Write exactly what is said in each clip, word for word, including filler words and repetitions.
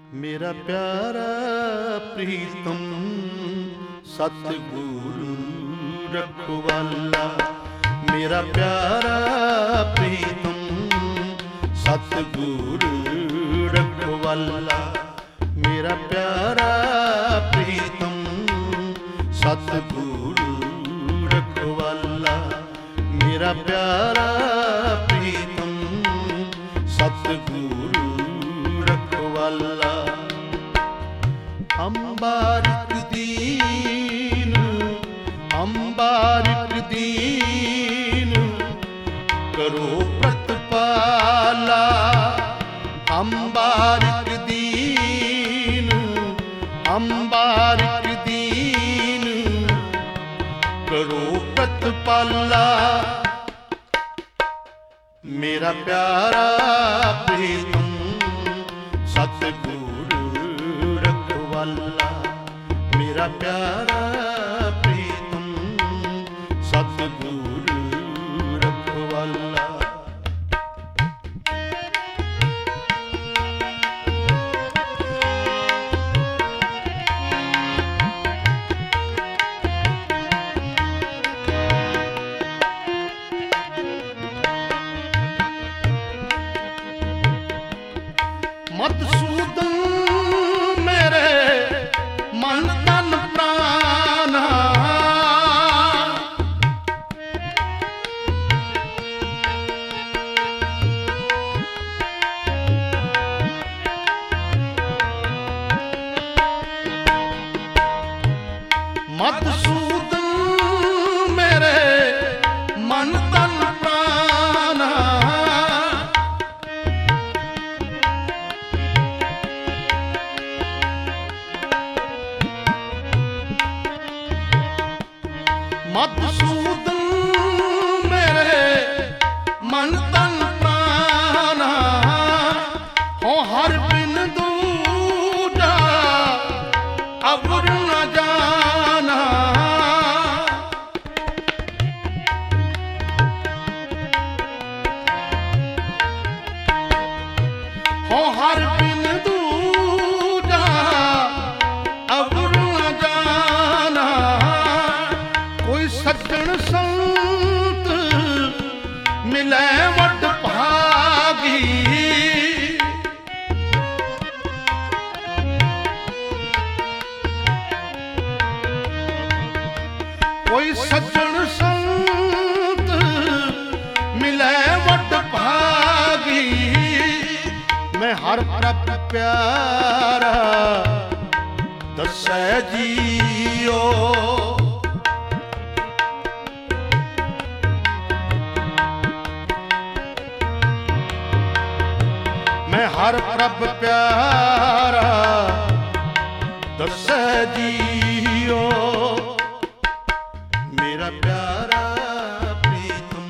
मेरा प्यारा प्रीतम सतगुरु रखवाला, मेरा प्यारा प्रीतम सतगुरु रखवाला, मेरा प्यारा प्रीतम सतगुरु रखवाला, मेरा प्यारा प्रीतम सतगुरु रखवाला। अंबारिक दीन अंबारिक दीन करो प्रतिपाला, अंबारिक दीन अंबारिक दीन करो प्रतिपाला। मेरा प्यारा प्रीतम सतगुरु रखवाला, मेरा प्यारा प्रीतम सतगुरु रखवाला। मधुसूदन मेरे मन तन प्राण, मधुसूदन मेरे मन तन प्राण, मधुसूदन मेरे मन तन प्राण, हो हर बिन दूजा अवर न जाना, हो हर बिन दूजा अवर न जाना। कोई सज्जन संत मिले वड भागी, कोई सज्जन संत मिले वड भागी। मैं हर प्रभ प्यारा दसै जियो, मैं हर प्रभ प्यारा दसै जियो। मेरा प्यारा प्रीतम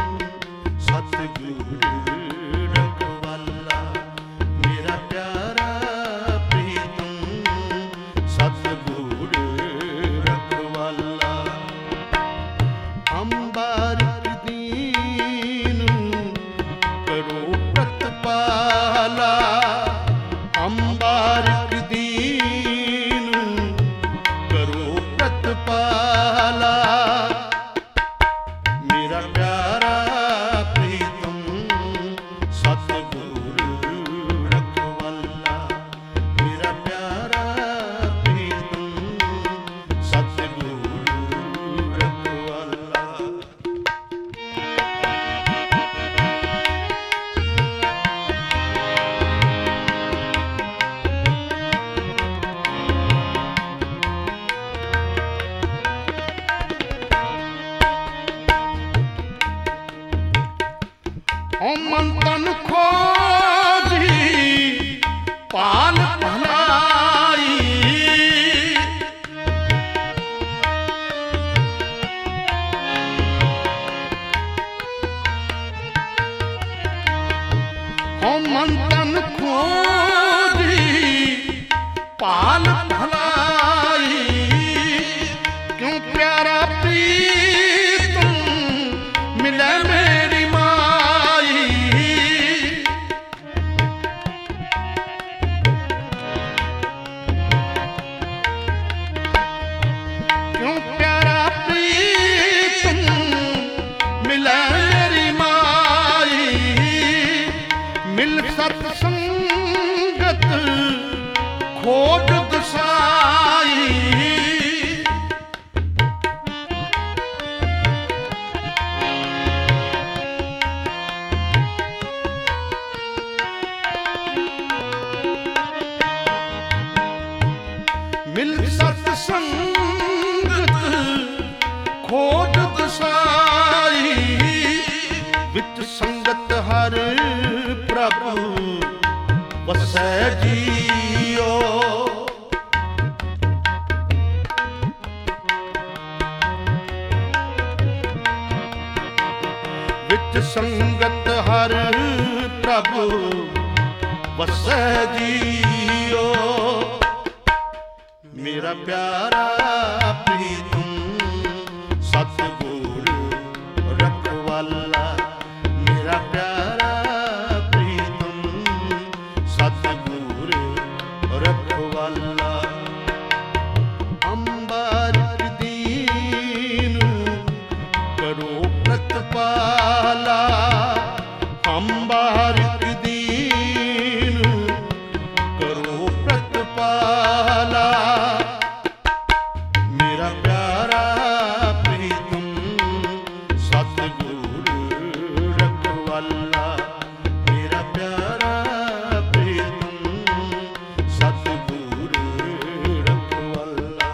सतगुरु रखवाला, मेरा प्यारा प्रीतम सतगुरु रखवाला। अंबारिक दीन करो प्रतिपाला, अंबारिक दीन करो प्रतिपाला। मेरा प्यारा प्रीतम सतगुरु रखवाला, मेरा प्यारा प्रीतम सतगुरु रखवाला। ओ मन तन खोजी पाल भलाई, ओ मन तन खोजी पाल भलाई। क्यों प्यारा प्रीतम मिले मेरी माई, ਸੰਗਤ ਖੋਜ ਦਸਾਈ। ਮਿਲ ਸਤ ਸੰਗਤ ਖੋਜ ਦਸਾਈ। ਵਿੱਚ ਸੰਗਤ ਹਰ ਪ੍ਰਭੂ ਵਸੈ ਜੀਓ। ਵਿੱਚ ਸੰਗਤ ਹਰ ਪ੍ਰਭੂ ਵਸੈ ਜੀਓ। ਮੇਰਾ ਪਿਆਰਾ ਪ੍ਰੀਤਮ ਸਤਿਗੁਰ ਰਖਵਾਲਾ। ਮੇਰਾ ਪਿਆਰਾ ਪ੍ਰੀਤਮ ਸਤਿਗੁਰ ਰਖਵਾਲਾ। ਅੰਬਰ ਦੀਨ ਕਰੋ ਪ੍ਰਤਪਾਲਾ। ਅੰਬਰ ਦੀਨ ਕਰੋ ਪ੍ਰਤਪਾਲਾ। ਮੇਰਾ ਪਿਆਰਾ ਪ੍ਰੀਤਮ ਸਤਿਗੁਰ ਰਖਵਾਲਾ। ਮੇਰਾ ਪਿਆਰਾ ਪ੍ਰੀਤਮ ਸਤਿਗੁਰ ਰਖਵਾਲਾ।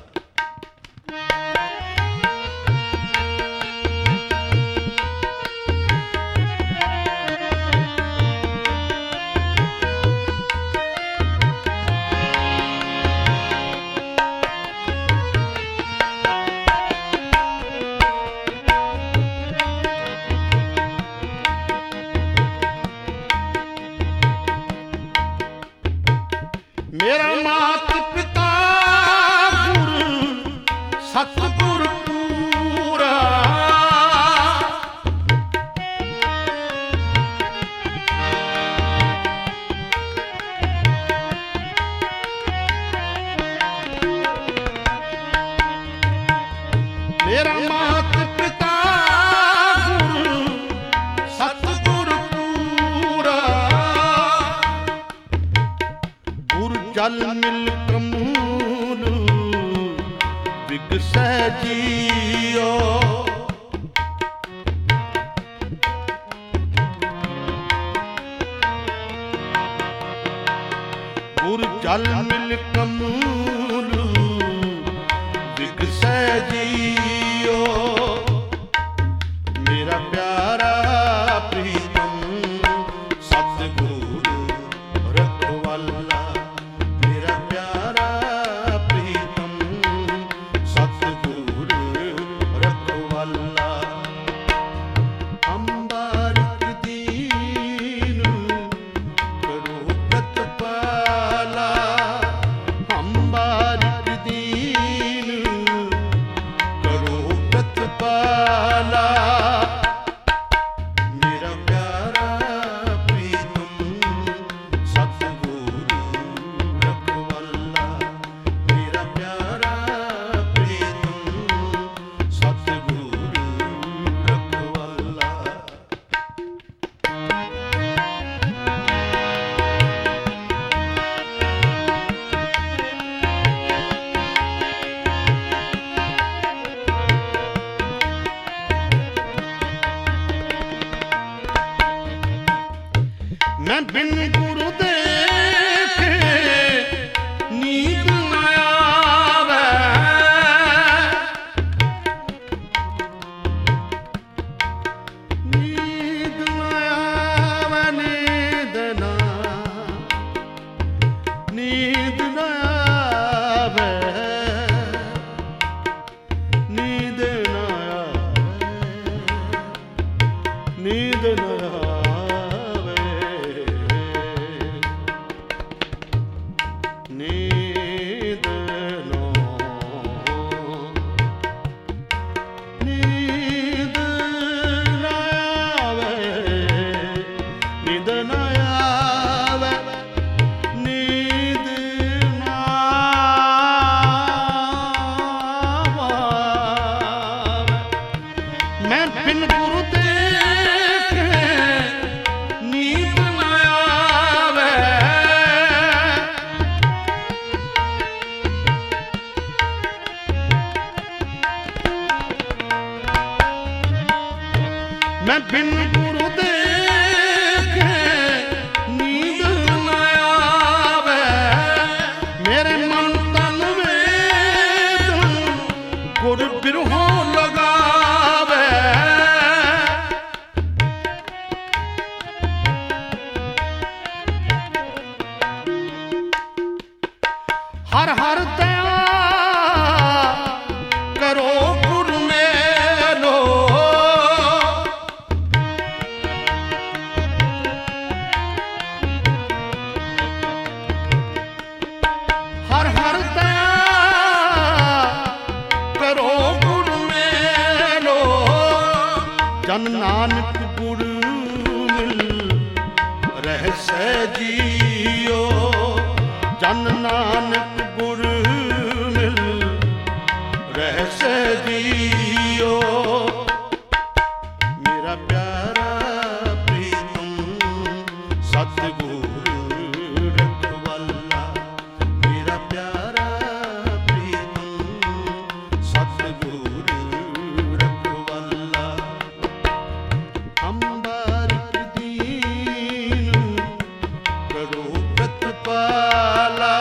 ਮੇਰਾ ਮਾਤ ਪਿਤਾ ਗੁਰ ਸਤਿਗੁਰ ਪੂਰਾ। ਮੇਰਾ ਮਾਤ ਪਿਤਾ ਗੁਰ ਸਤਿਗੁਰ ਪੂਰਾ। ਗੁਰ ਜਲ ਮਿਲ ਕਮੂਲ ਵਿਗਸੈ ਜੀਓ। ਗੁਰ ਜਲ ਮਿਲ ਕਮੂਲ ਵਿਗਸੈ ਜੀਓ। ਮੇਰਾ ਪਿਆਰਾ ਪ੍ਰੀਤਮ ਸਤਿਗੁਰ ਰਖਵਾਲਾ। ਮੇਰਾ ਪਿਆਰਾ ਪ੍ਰੀਤਮ ਸਤਿਗੁਰ ਰਖਵਾਲਾ। ਅੰਬਰ ਦੀਨ ਕਰੋ ਪ੍ਰਤਪਾਲਾ। ਅੰਬਰ ਦੀਨ ਕਰੋ ਪ੍ਰਤਪਾਲਾ। ਮੇਰਾ ਪਿਆਰਾ ਪ੍ਰੀਤਮ ਸਤਿਗੁਰ ਰਖਵਾਲਾ। ਮੇਰਾ ਪਿਆਰਾ ਪ੍ਰੀਤਮ ਸਤਿਗੁਰ ਰਖਵਾਲਾ। ਮੈਂ ਬਿਨ ਗੁਰੂ ਦੇਖੇ ਨੀਂਦ ਨਾ ਆਵੇ। ਨੀਂਦ ਨਾ ਆਵੇ। ਨੀਂਦ ਨਾ ਨੀਂਦ ਨਾ ਆਵੇ। ਨੀਂਦ ਨਾ ਆਵੇ। ਨੀਂਦ ਨਾ ਆਵੇ। ਹਰ ਹਰ ਦਇਆ ਕਰੋ ਗੁਰ ਮੇਲੋ। ਹਰ ਹਰ ਦਇਆ ਕਰੋ ਗੁਰ ਮੇਲੋ। ਜਨ ਨਾਨਕ ਗੁਰ ਮਿਲ ਰਹਿਸੈ ਜੀਓ। ਜਨ ਨਾਨਕ ਗੁਰ ਮਿਲ ਰਹਿਸੈ ਜੀਓ। ਮੇਰਾ ਪਿਆਰਾ ਪ੍ਰੀਤਮ ਸਤਿਗੁਰ ਰਖਵਾਲਾ। ਮੇਰਾ ਪਿਆਰਾ ਪ੍ਰੀਤਮ ਸਤਿਗੁਰ ਰਖਵਾਲਾ। ਅੰਬਰਿਕ ਦੀਨ ਕਰੋ ਪ੍ਰਤਪਾਲਾ।